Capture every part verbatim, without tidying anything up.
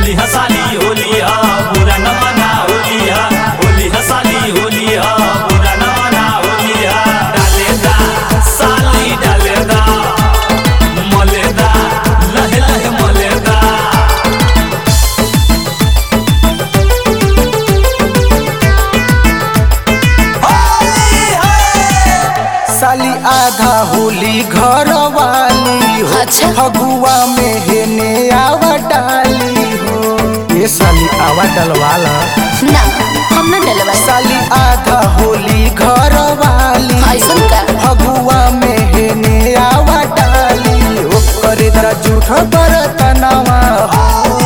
होली हसाली होली हा बुरा न मना होली हा होली हसाली होली हा बुरा न मना होली हा डाले दा साली डाले दा मले दा लहे लहे मले दा साली आधा होली घर वाली हो अच्छा। फगुआ में हेने आवा डाली हो ये साली आवा डलवाला ना हम ना डलवा साली आधा होली घर वाली ऐसन का फगुआ में हेने आवा डाली हो करे दा झूठ बरतनवा हो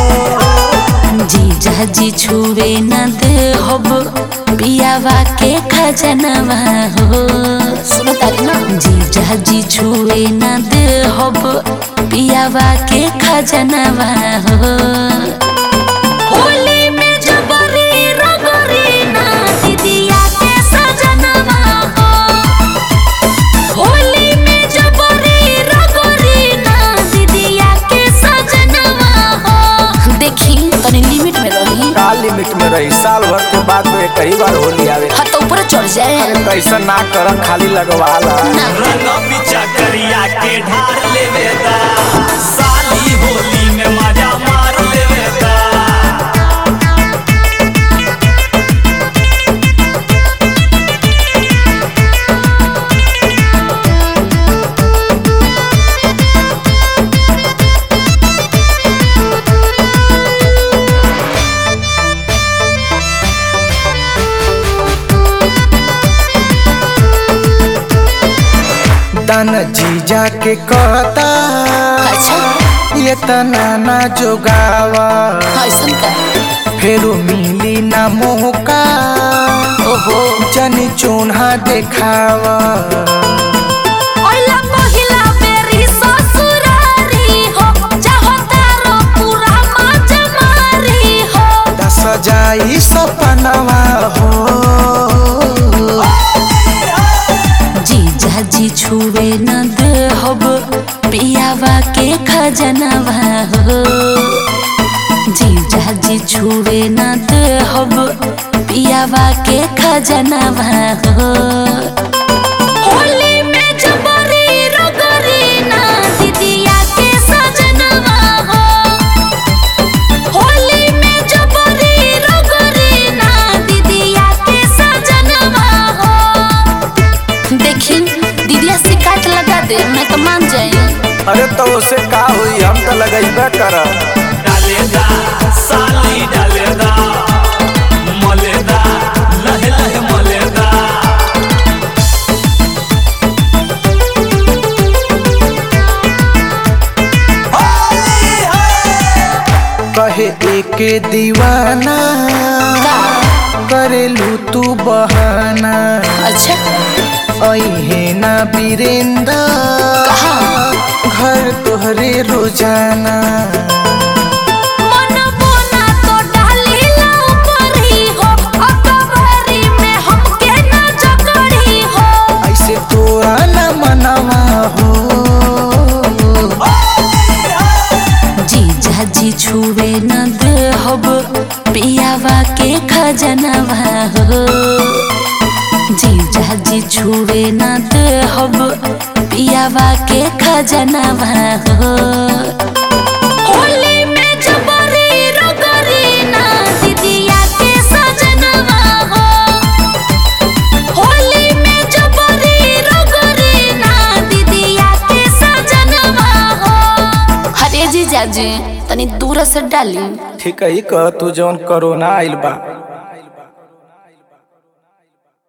जीजा जी छुवे न दे होब पियावा के खजनवा हो सुनो तारी ना जीजा जी छुवे न दे होब पियावा के खजनवा हो होली में जबरी रगरी ना दीदिया के सजनवा हो होली में जबरी रगरी ना दीदिया के सजनवा हो देखी तनी लिमिट में रही का लिमिट में रही साल भर के बाद में कई बार होली आवे हाँ तो ऊपर चढ़ जाए अरे कैसा ना कर खाली लगवाला ना रंग बिचा करिया के ढार लेवे दा साली होली में मजा मार लेवे दा दान जीजा के कहता अच्छा ये तना ना जोगावा ऐसन का फेरू मिली ना मौका ओहो जनी चून्हा देखावा ओला पहिला बेरी ससुरारी हो चाहता रो पूरा मजमारी हो दस जाई सपनवा हो जीजा जी छुवे न दे होब पियावा के खजनवा हो जीजा जी छुवे न दे होब पियावा के खजनवा हो होली में जबरी रगरी ना दीदिया के सजनवा हो होली में जबरी रगरी ना दीदिया के सजनवा हो देखी दीदिया से काट लगा दे मैं तो मान जाए अरे तो उसे का हुई हम तो लगैबे करब डाले दा साली डाले दा मले दा लहे लहे मले दा कहे एके दीवाना का करेलू तू बहाना अच्छा अहे ना वीरेंद्र कहाँ घर तोहरे रोजाना मन बोना तो डाली लाऊ परी हो अकबरी में हमके ना जकड़ी हो ऐसे तोरा न मनवा हो जीजा जी छुवे न दे होब पियावा के खजनवा हो जीजा जी छुवे न दे होब पियावा के खजनवा हो होली में जबरी रगरी ना दीदिया के सजनवा हो होली में जबरी रगरी ना दीदिया के सजनवा हो हरे जीजा जी तनी दूर से डाली ठीक है कह तू जौन कोरोना आइल बा